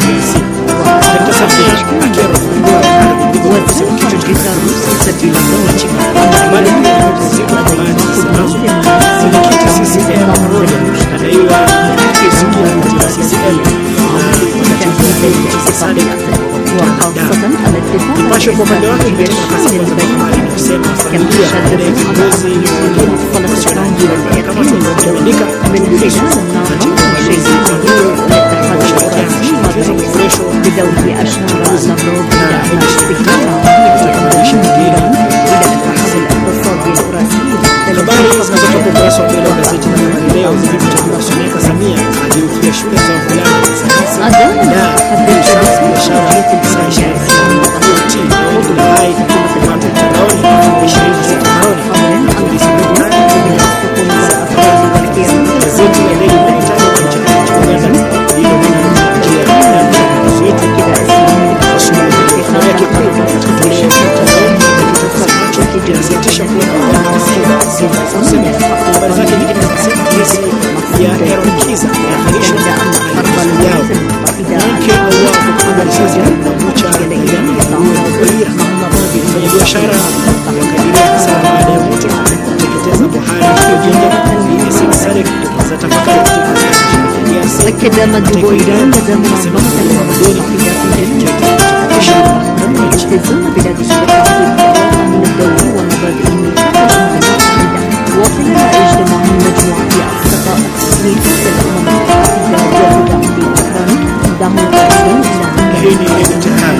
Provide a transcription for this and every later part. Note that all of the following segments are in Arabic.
DRC. Dr. Samia akero kufungua kusema kitu cha kusabila nchi mara nyingi tunazungumzia mwenyekiti CCM anadaiwa kusikia kutoka CCM Pasho kwa upande wake imeeleza nafasi ya Mali kusema familia ya viongozi kama tulivyoandika amenulisha katika malezi بدور أشهر الأمراض باستخدام التكنولوجيا إلى التحول الاقتصادي الوراثي. Habari zinazotoka ukurasa wa mbele wa gazeti la Habari Leo zinasomeka Samia aliukia shule za wavulana za sayansi na kushiriki biashara ya IoT na AI katika kipato mtandaoni 20 polisi gazeti la Daily Monitor أكد مندوب إيران لدى منظمة التزام بلاد الشرق الأمن الدولي ومبادئ الميثاق المتحدة وخلال اجتماع مجموعة أصدقاء ميثاق الأمم المتحدة دعم الإسلام إلى والسلام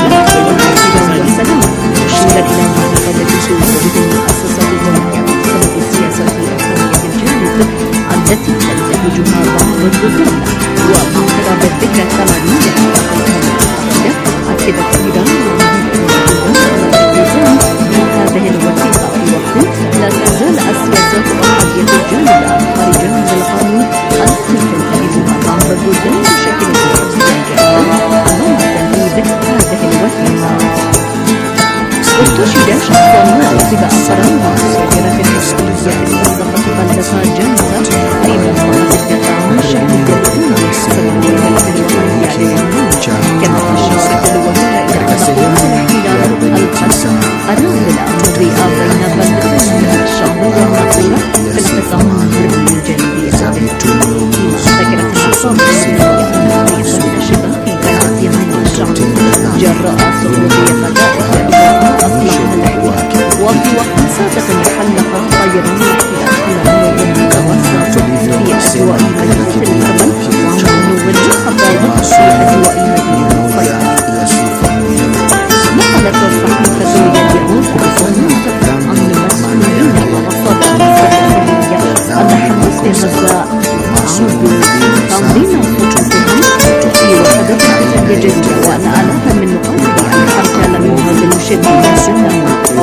مشيرا إلى مناقلة سلوك المؤسسات الدولية بسبب السياسات الإقليمية الجديدة التي تنتهجها بعض الدول ومع اقتراب الذكرى 80 لحلقة الأمم المتحدة أكدت إيران هذه الوثيقة في وقت لا تزال السياسات الأحادية الجامدة خارجا من القانون التي تنتهجها بعض البلدان بشكل تحديدا جادا أمام تنفيذ هذه الوثيقة. استشهد شخصا اتباع قرار صادرة الحكومية السابقة غلقها جامدة في منطقة الدفاع الشهرية الأولى بسبب الولايات الوطنية لليمن كما أشارت الوكالة إلى أن الاحتلال القسم قرار الأمر بين بلدتين الشامية والمغربية في القطاع الغربي الجنوبي السابق فيما ذكرت الأقسام السورية المحيطة بالشبه في قناة يمن الشعب جراء سقوط قذائف وفي وقت سابق حلق طيران الاحتلال على جنوب المتوسط في أجواء مدينة اليمن وعنون الخفاض في أجواء مدينة صيدا. نقلت الصحيفة اليوم عن المسؤولين ومصادر الصحفية أن حماس في غزة تنظيم خطوطهم في وحدات قتالية جديدة وأن آلاف من مقاتلي الحركة لم يهاجموا شبه السنة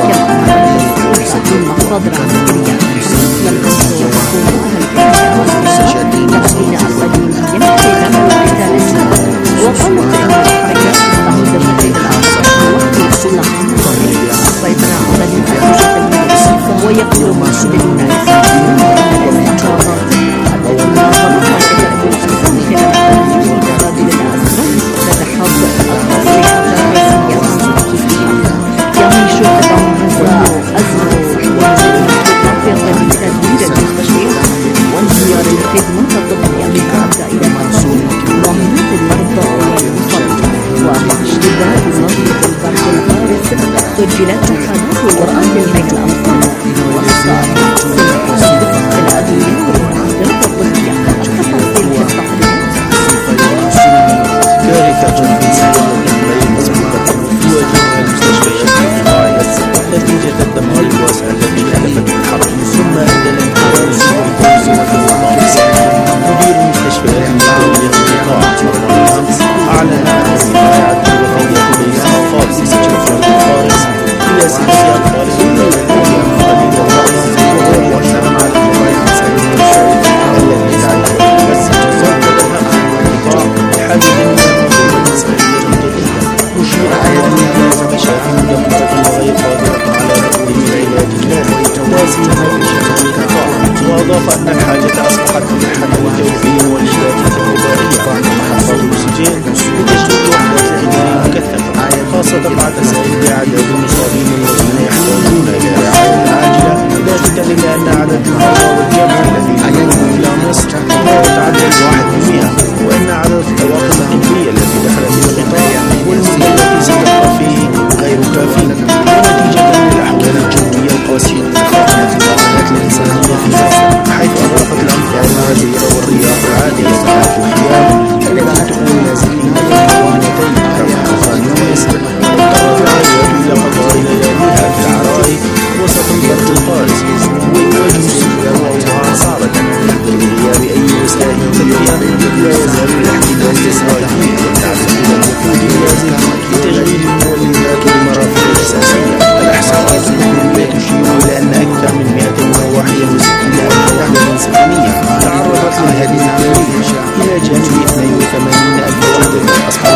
من مصادر عسكرية والقصر وحكومة الكنيسة والتمرين القديمية في زمن القتال السابق وقالت إن الحركات تعود بين الأعصاب وقت السلة السيطرة على المناقشة المدنية ويقول مسؤولون إسرائيليون أن المقاومات التي نظمتها كتائب الأقسام خلال تبادل الأسرى تتحضر التصريحات الرسمية يعيش قطاع غزة أزمة صحية في ظل تدمير المستشفيات وانهيار الخدمات الطبية بالعودة إلى معاناة المرضى والمصابين ومع اشتداد موجة البرد القارس سجلت حالات وراء بين الأطفال والصائمين في الأدوية والمعدات الطبية التفاصيل في التقرير. كارثة إنسانية بين مسؤولة وجميع المستشفيات في غاية نتيجة الدمار الواسع الذي حدث في الحرب ثم أدى الانهيار والفوز والتضامن. مدير المستشفيات الدولية في قطاع فرنسا أعلن أن سيعد الوضعية بين الأطفال في مستشفيات الفارس إلى 6 أطفال الذين قبل الرأس وهو مؤشر على الوضع الإنساني الشائع الذي تعيشه غزة زادتها عن القطاع بحاجة إلى منظومة إنسانية جديدة مشيرة إلى أن المستشفيات مدمرة وغير قادرة على تقديم العلاج الكافي توازي معيشة القطاع. وأضاف أن الحاجة أصبحت ملحة وجوهية ولذلك الوبائية بعد محطات الأكسجين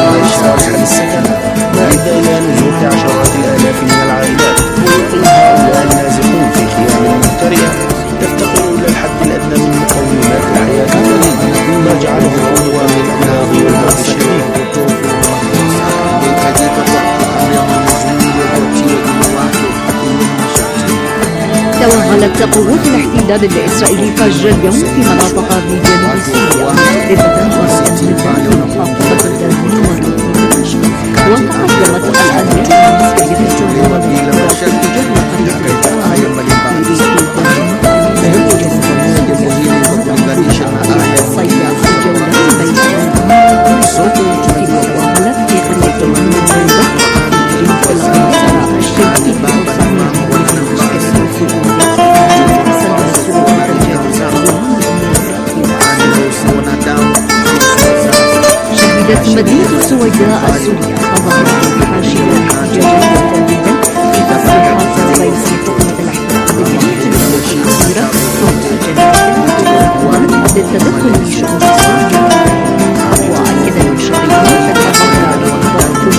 وإحل السكن، ما أدى إلى نزوح عشرات الآلاف من العائلات، ويقيم هؤلاء النازحون في خيام ممتلئة تفتقر إلى الحد الأدنى من مقومات الحياة الكريمة، ما جعله عدوى من الأمراض والموت الشديد. توغلت قوات الاحتلال الإسرائيلي فجر اليوم في مناطق في جنوب سوريا لتتنفس من محافظة الدمار، وتقدمت الأمريكا العسكرية الجوية مدينة السويداء السورية تظهر حاشية احتجاجية جديدة في تصريحات رئيس حكومة الاحتلال الأخيرة ضد التدخل في شؤون سوريا، وأكد المشاركون أن الضغط كل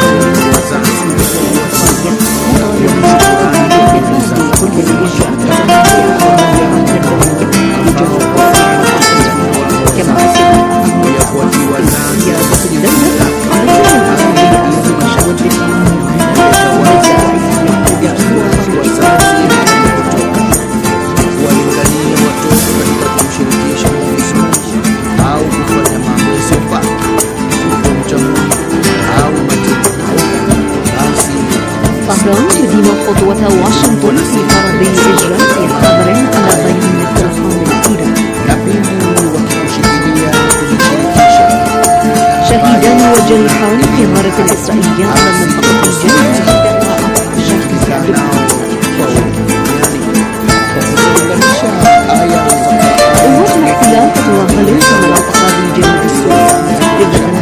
تدين خطوة واشنطن في فرض إجراء حظر على ضيم الطوفان الأخيرة. شهيدان وجريحان في غارة الإسرائيلية على المنطقة الجنوبية. قوات الاحتلال تتوغل في مناطق في جنوب السورية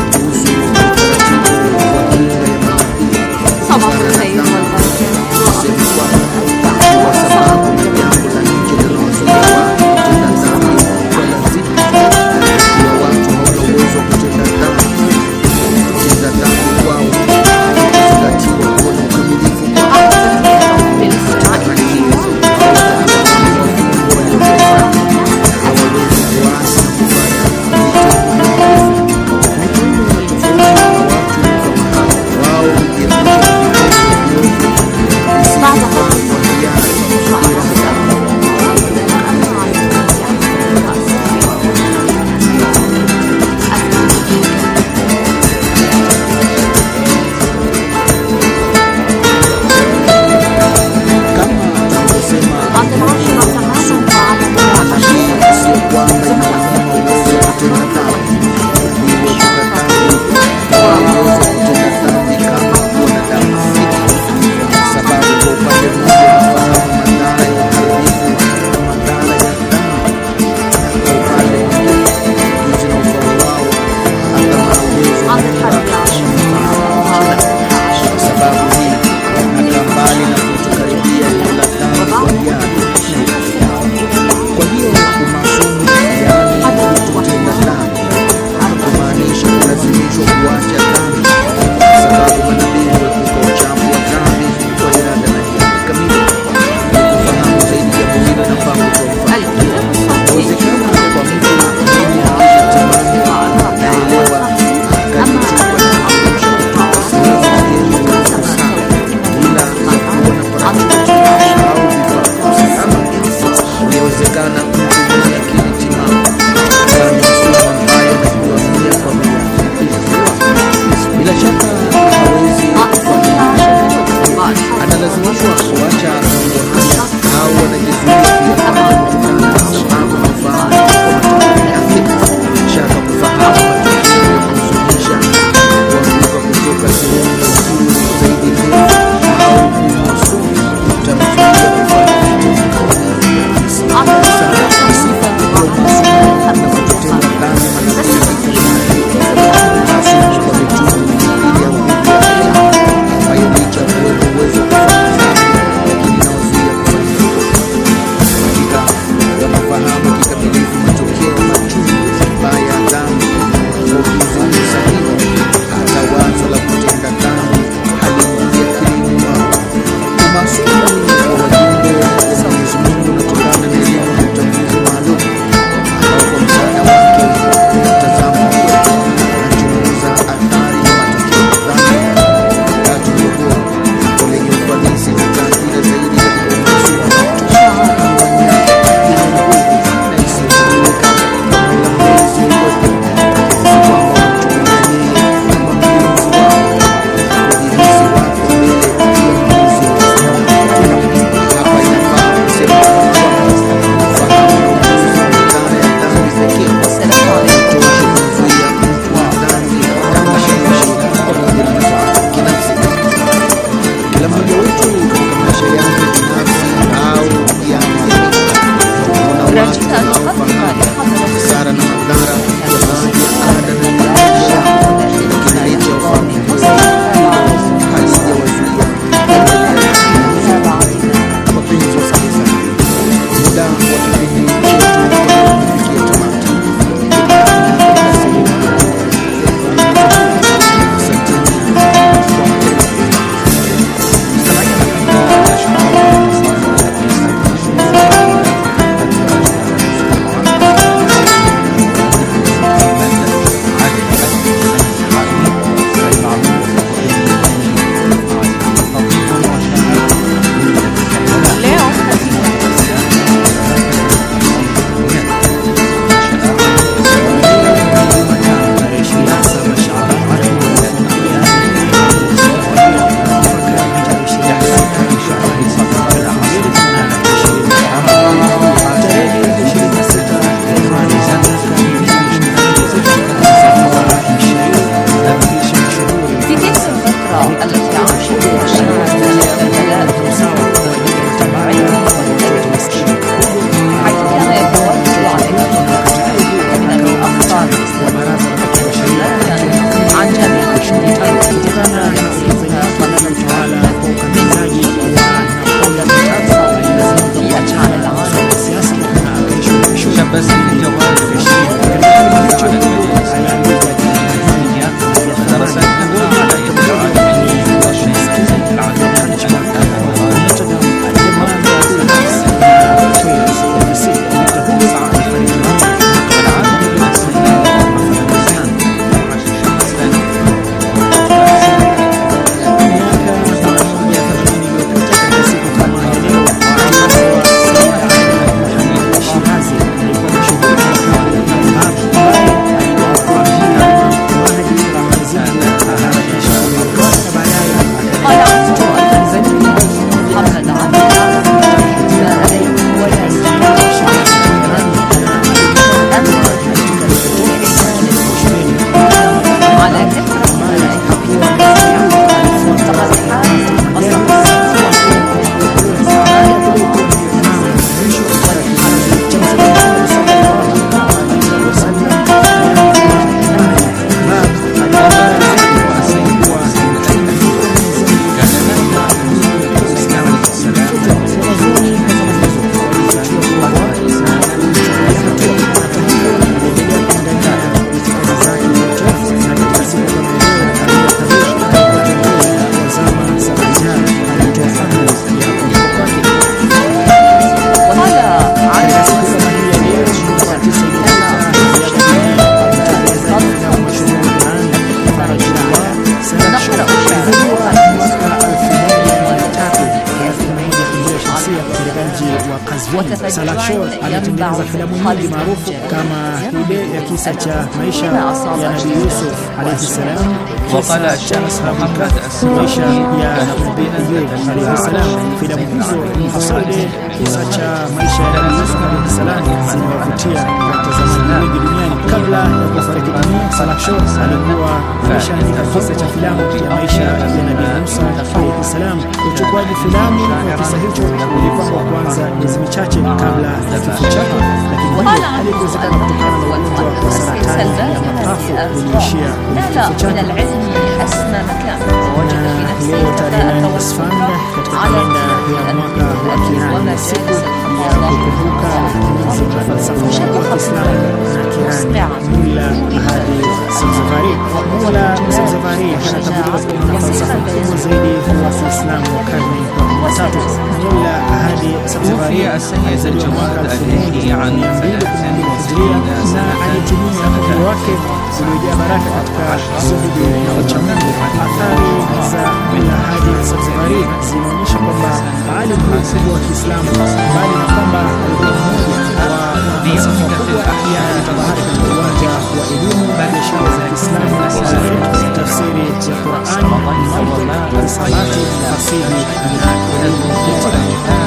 صباح الخير والبركة. historia katika mji wa Qazvin. Salah Show alitengeneza filamu nyingi maarufu kama ile ya kisa cha maisha ya Nabii Yusuf alayhi salam, kisa cha Ashabul Kahf, maisha ya Nabii Ayub alayhi salam. Filamu hizo hasa ile kisa cha maisha ya Nabii Yusuf alayhi salam zinawavutia watazamaji wengi duniani. Kabla ya kufariki dunia, Salah Show alikuwa ameshaandika kisa cha filamu ya maisha ya Nabii Musa alayhi salam. Uchukuaji filamu wa kisa hicho ulipangwa kuanza miezi michache kabla ya kifo chake, lakini hilo halikuwezekana kutokana na ugonjwa wa saratani ya mapafu uliishia kifo chake. Leo tarehe 9 Isfand katika kalenda ya mwaka wa Kiirani, siku ya kukumbuka enzi za falsafa wa Kiislamu na Kiirani. Mullah Hadi Sabzvari. Mullah Sabzvari anatambuliwa kama falsafa kubwa zaidi wa Kiislamu wa karne ya 3. Mullah Hadi Sabzvari alizaliwa mwaka 1212 Hijria na alitumia umri wake uliojaa baraka katika zuhudi na uchamungu. Athari za Mullah Hadi Sabzvari zinaonyesha kwamba alim mkubwa wa Kiislamu, bali na kwamba alikuwa mmoja wa falsafa kubwa ya tabahari katika uwanja wa elimu ya shule za Kiislamu, tafsiri ya Qur'ani, mantiq, hisabati, fasihi na elimu ya tiba.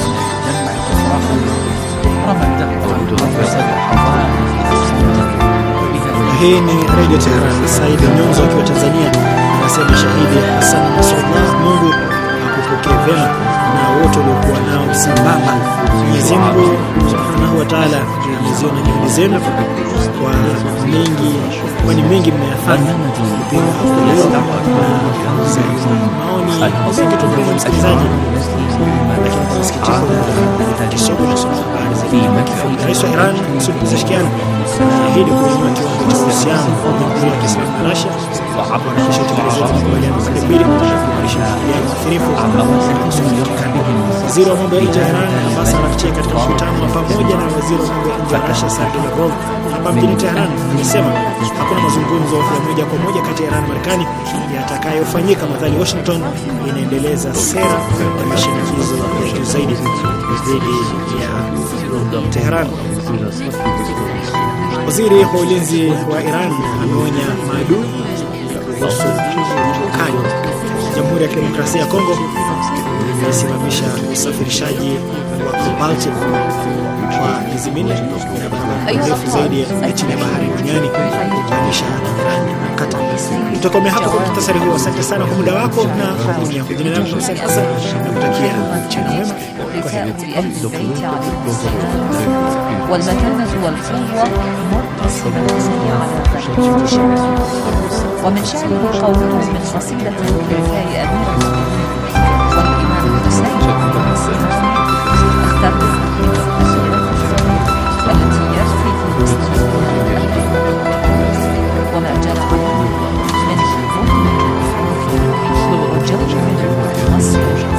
Hii ni Radio Tehran. Said Nyonzo akiwa Tanzania anasema shahidi Hassan Nasrullah, Mungu akupokee vyema na wote waliokuwa nao sambamba. Mwenyezi Mungu Subhanahu wa Ta'ala ameziona juhudi zenu kwa mengi, kwani mengi mmeyafanya kupiga hapo leo na maoni mengi tunaomba msikilizaji, lakini kwa sikitiko kisoko na sura habari za Rais wa Iran Masud Pezeshkian ahidi kuinua kiwango cha uhusiano wa Jamhuri ya Kiislamu na Russia hapo na kisha tekeleza makubaliano ya pili kuimarisha uaminifu Waziri wa mambo ya nje ya Iran Abbas Araghchi katika mkutano wa pamoja na waziri wa mambo ya nje wa Russia Sergei Lavrov hapa mjini Tehran amesema hakuna mazungumzo ya moja kwa moja kati ya Iran na Marekani yatakayofanyika madhali Washington inaendeleza sera ya mashinikizo ya juu zaidi dhidi ya Tehran. Waziri wa ulinzi wa Iran ameonya maadui kuhusu kali Jamhuri ya Kidemokrasia ya Kongo imesimamisha usafirishaji wa cobalt kwa miezi minne na barabara ndefu zaidi ya chini ya bahari duniani kuunganisha Iran na Qatar. Tutakomea hapo kwa muhtasari huu. Asante sana kwa muda wako na dunia. Jina langu ni Said Hassan na kutakia mchana mwema. والمتانة والقوة مرتسمتان على ذلك الشمال ومن شعره قوله من قصيدة لكي أمير والإمام الحسين اخترت التي يرفي في مسلم وما جرى عنه من حكم وجوج من مصر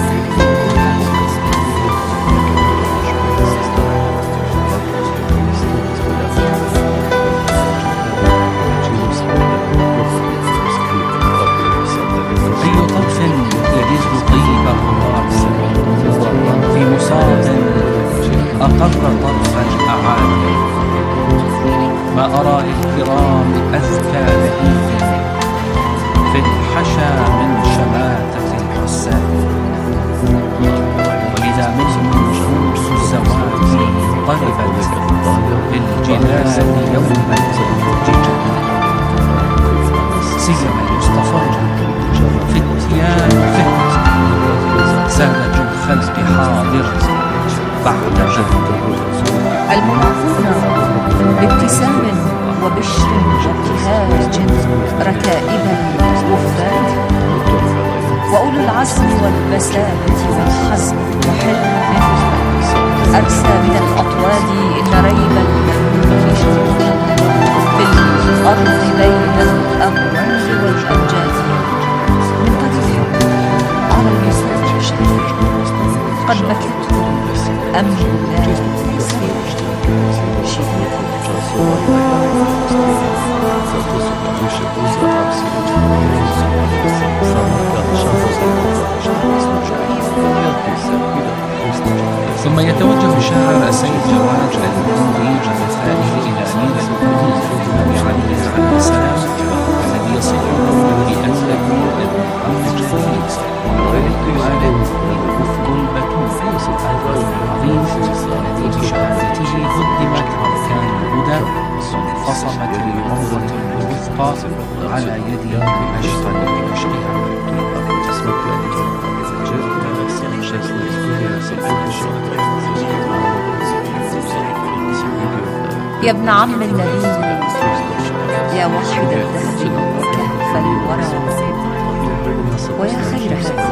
في مصاب أقر طرفا أعالي ما أرى للكرام أذكى لهيب في الحشا من شماتة الحسان وإذا منهم شموس الزواج طلبت للجلال يوما جدا سيما يصطفون فتيان فت سادة الخلق حاضرة بعد جهد المنافون بابتسام وبشر وابتهاج ركائب الوفات وأولو العزم والبسالة والحزم وحلم أرسى من الأطوال إن ريب المنفوش في الأرض بين الأموال والأمجاد منتظر على اليسار شيء قد بكت أم لا يسير شيء ثم يتوجه شاعر السيد جواد الهندي جثثائه إلى أمير المؤمنين الإمام علي عليه السلام الذي يصفه بأنه ابن عم جديد وآله الأفق البتول العظيم الذي بشهادته هدمت أركان الهدى فصمت العروة الوثقى على يد أشقى الأشقياء. يا ابن عم النبي يا وحيد الدهر كهف الورى ويا خير هذا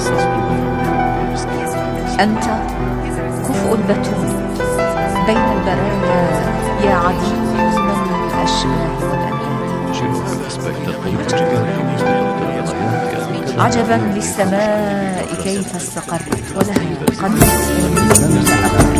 أنت كفء البتول بين البرايا يا عديم من الأشباه والأنياب. عجبا للسماء كيف استقرت ولها قد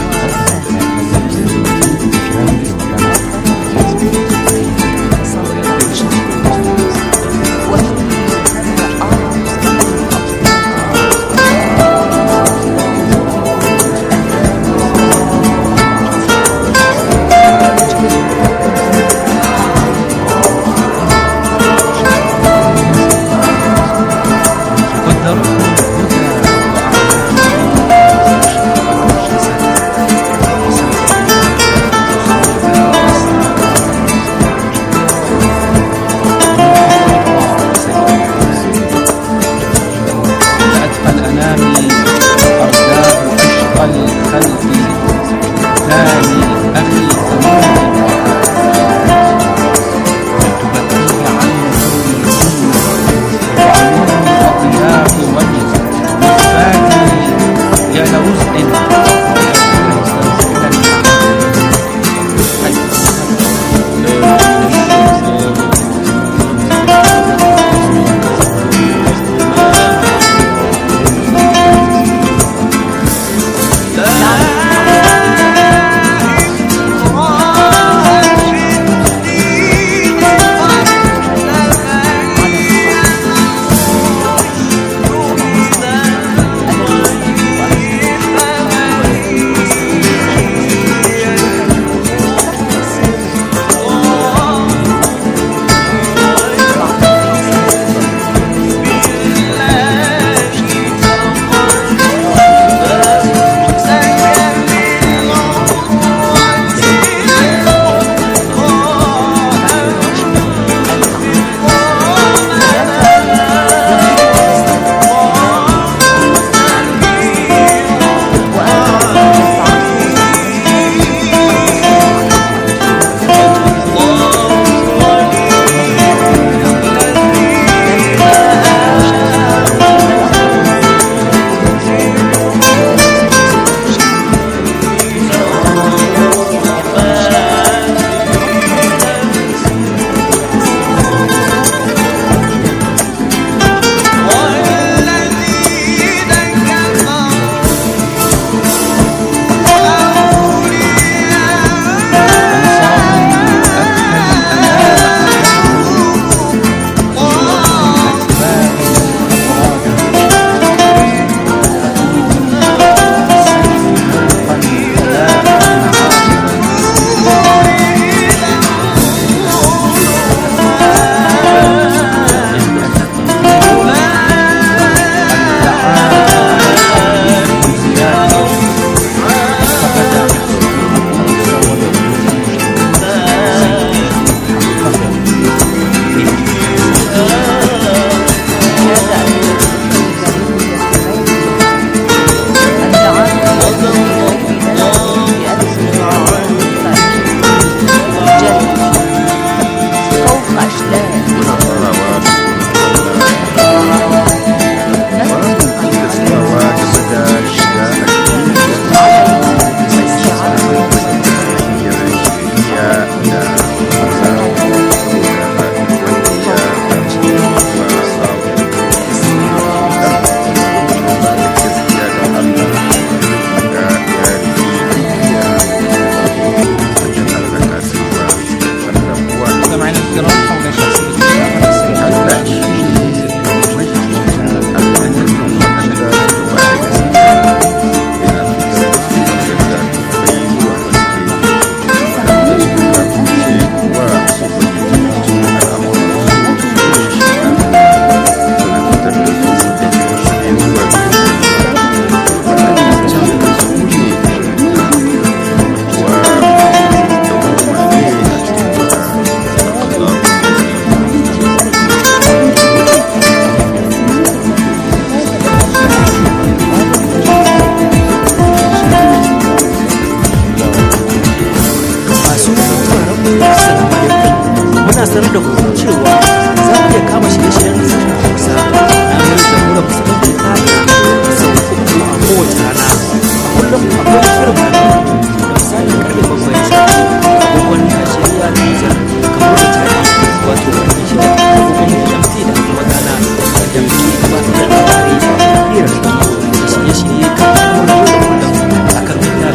muna sanar da ku cewa za ku iya kama shirye-shiryen sashen Hausa na mai jamhuriyar musulunci ta sau uku a kowace rana. A kullum akwai shirin hannu da misalin karfe 7 agogon Najeriya da Nijar kamar da Chadi wato karfe 6 agogon GMT da kuma Ghana da muke gabatar da labarai hirar da shirye-shirye kan al'amuran yau da kullum a kan mita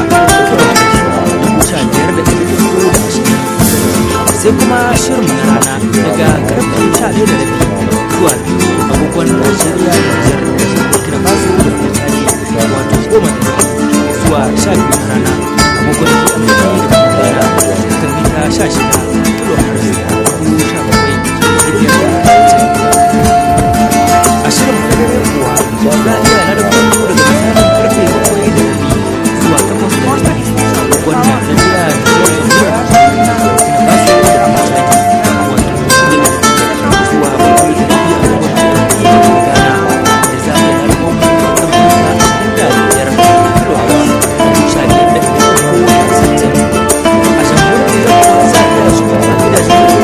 19 sai kuma shirin na rana daga karfe 11:30 zuwa 2 agogon Najeriya da Nijar Burkina Faso da Mauritania wato 10:30 zuwa 12 na rana agogon GMT da Ghana kan mita 16 kilohertz 17,500. A shirin na dare kuwa za a iya ladabtar daga misalin karfe 7:30 zuwa 8:30 agogon Najeriya da Nijar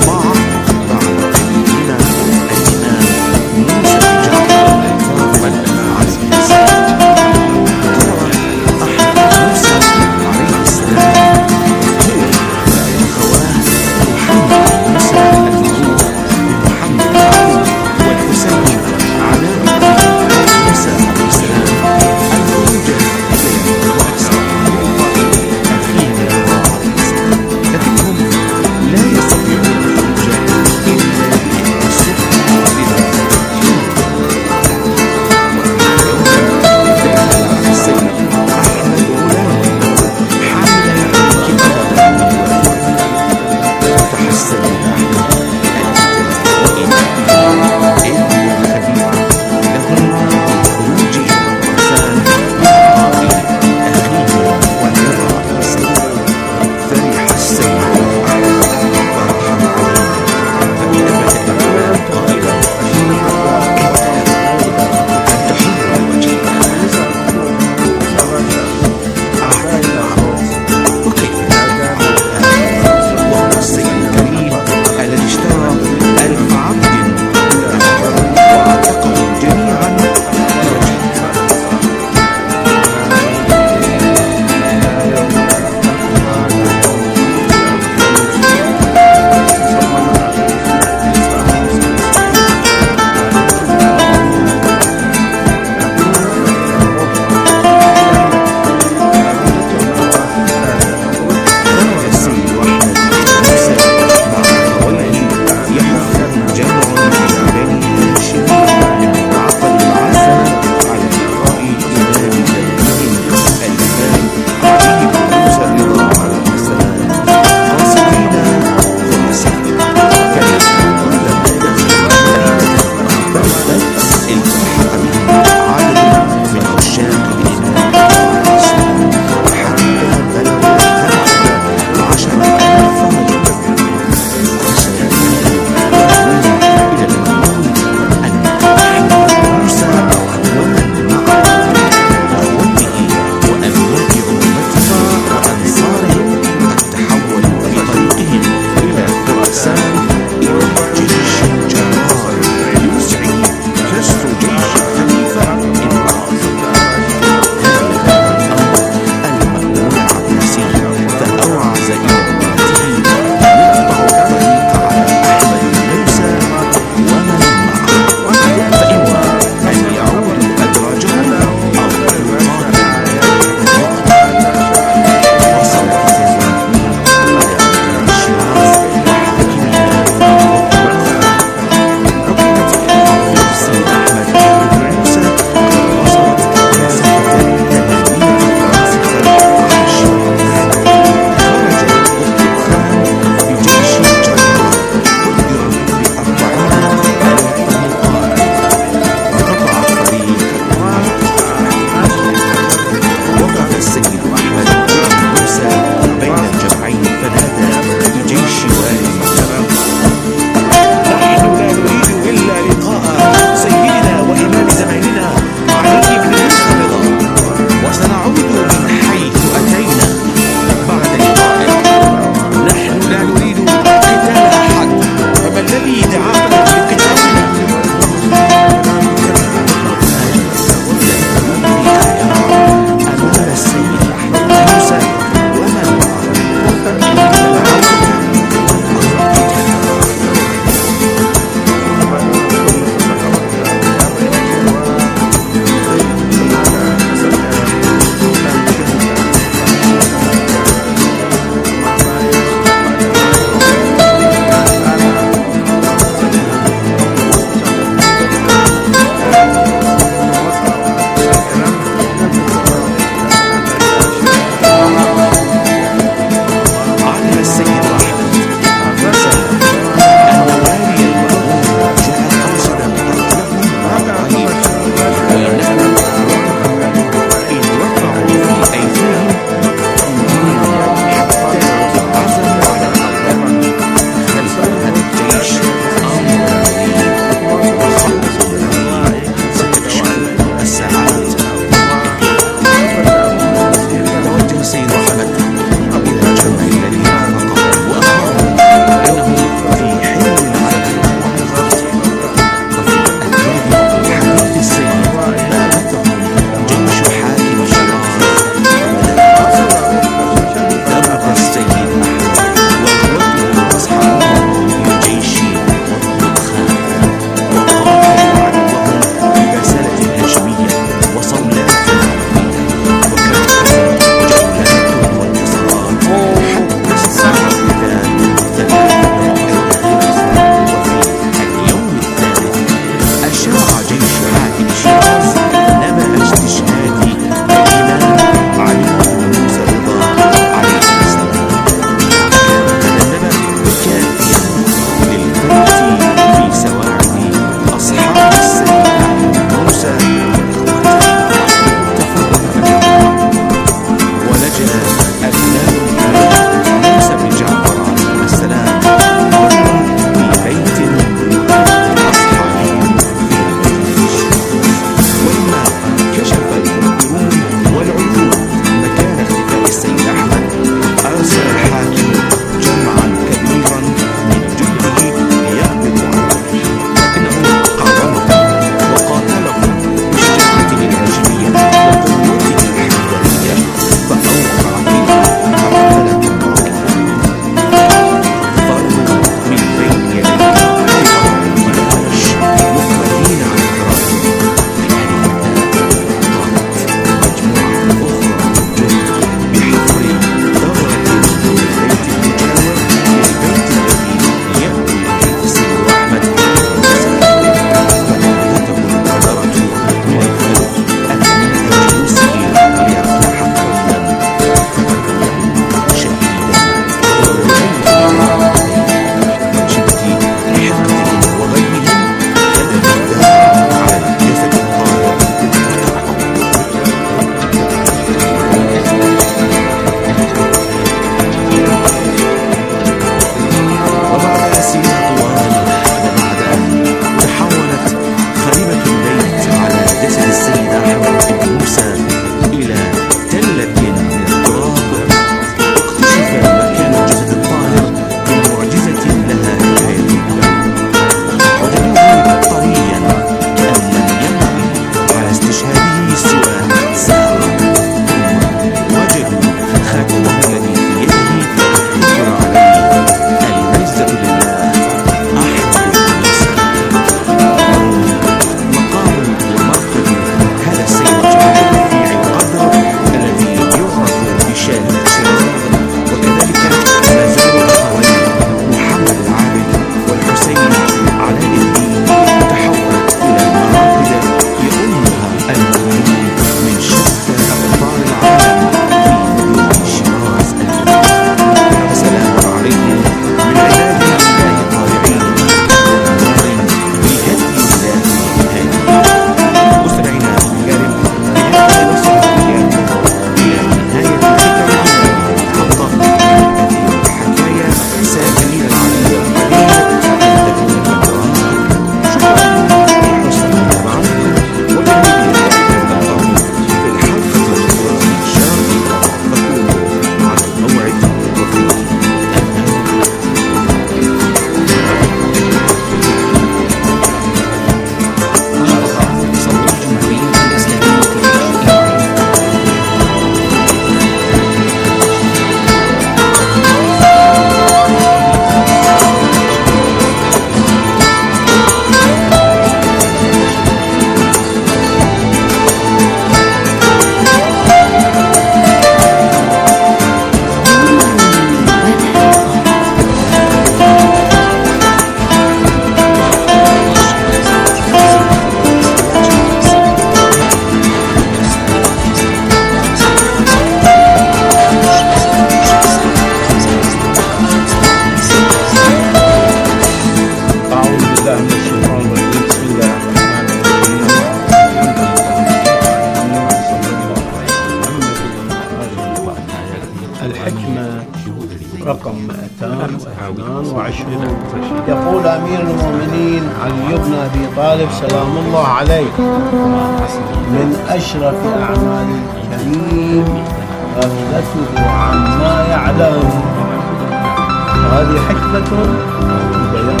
22. يقول أمير المؤمنين علي بن أبي طالب سلام الله عليه: من أشرف أعمال الكريم غفلته عما يعلم. هذه حكمة في بيان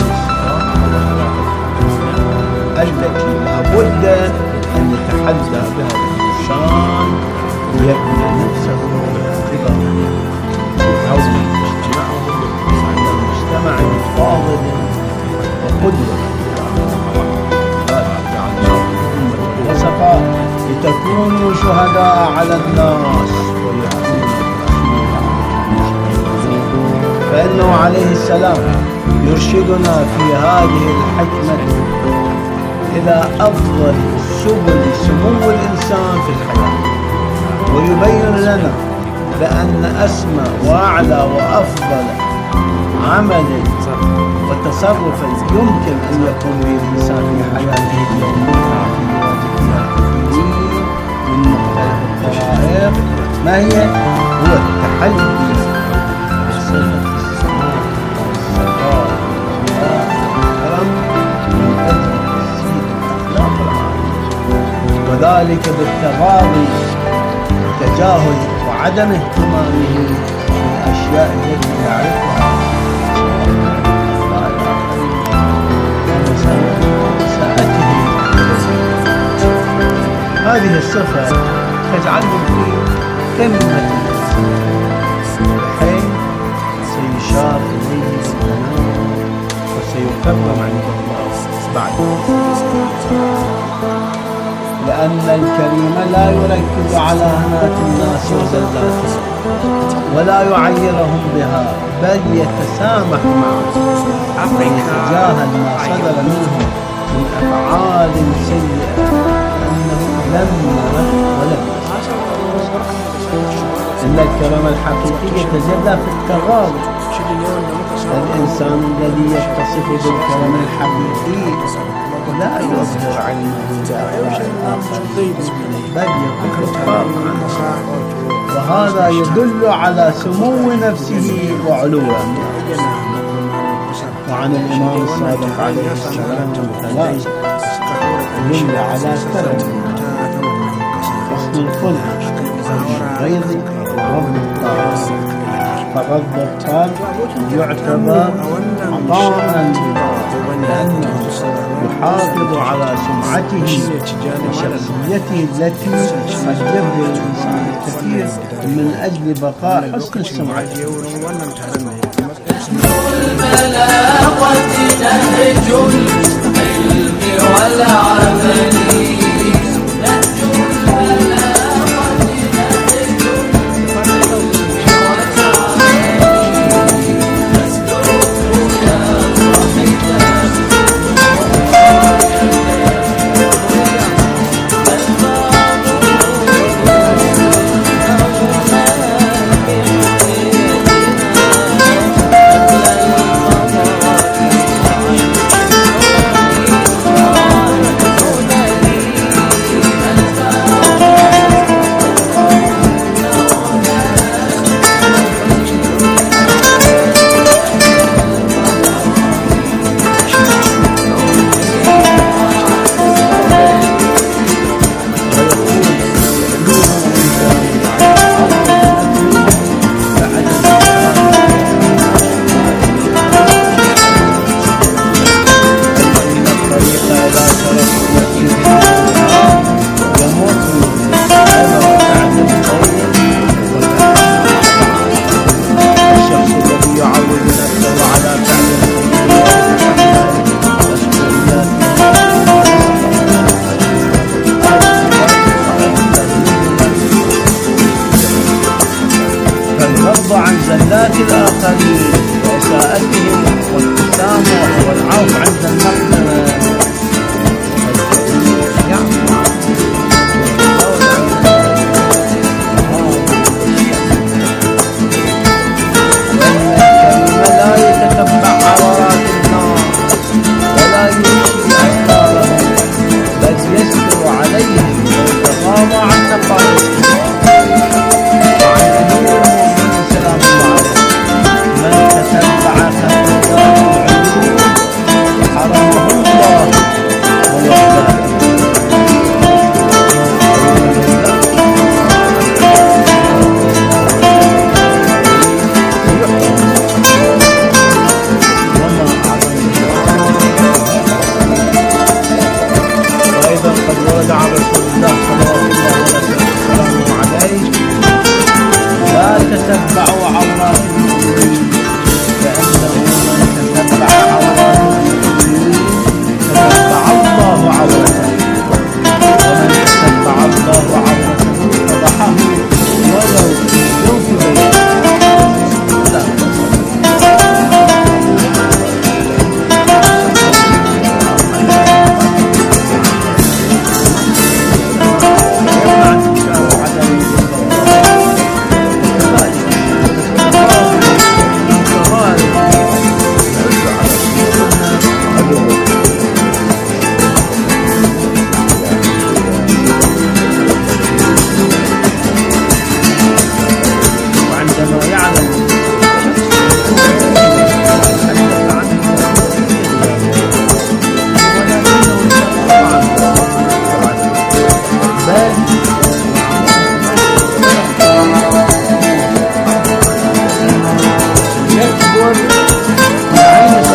التي لابد أن يتحدى بها الإنسان ليبني نفسه أو مجتمع فاضل وقدوة وسقى لتكونوا شهداء على الناس فإنه عليه السلام يرشدنا في هذه الحكمة إلى أفضل سبل سمو الإنسان في الحياة، ويبين لنا بأن أسمى وأعلى وأفضل عمل وتصرف يمكن أن يقوم به الإنسان في حياته اليومية من مختلف الطرائق ما هي؟ هو التحدي بصفة السماء والسراء والكرم من أجل تسيير الأخلاق العامة، وذلك بالتغاضي والتجاهل وعدم اهتمامه بالأشياء التي يعرفها هذه الصفة تجعله في قمة بحيث سيشار إليه بالبنان وسيكرم عند الله بعد، لأن الكريم لا يركز على هنات الناس وزلاتهم ولا يعيرهم بها، بل يتسامح معهم ويتجاهل ما صدر منهم من أفعال سيئة لم نره ولم نسمع. إن الكرم الحقيقي يتجلى في التغاضي. الإنسان الذي يتصف بالكرم الحقيقي لا يظهر علمه لأفعال الآخرين بل يكون عنه، وهذا يدل على سمو نفسه وعلوه. وعن الإمام الصادق عليه السلام ثلاث يدل على كرم: حسن الخلق، الغيظ، وغض الطاعة. فغض الطاعة يعتبر عطاء لأنه يحافظ على سمعته وشخصيته التي قد يبذل الإنسان الكثير من أجل بقاء حسن السمعة. البلاغة نهج العلم والعمل. عن زلات الآخرين وإساءتهم والتسامح والعفو عند المقدرة. لا يتتبع عورات الناس ولا يمشي أسرارهم، بل يستر عليهم ويتغاضى عن نقائصهم. وعن أمير المؤمنين سلام الله عليه: من تتبع عين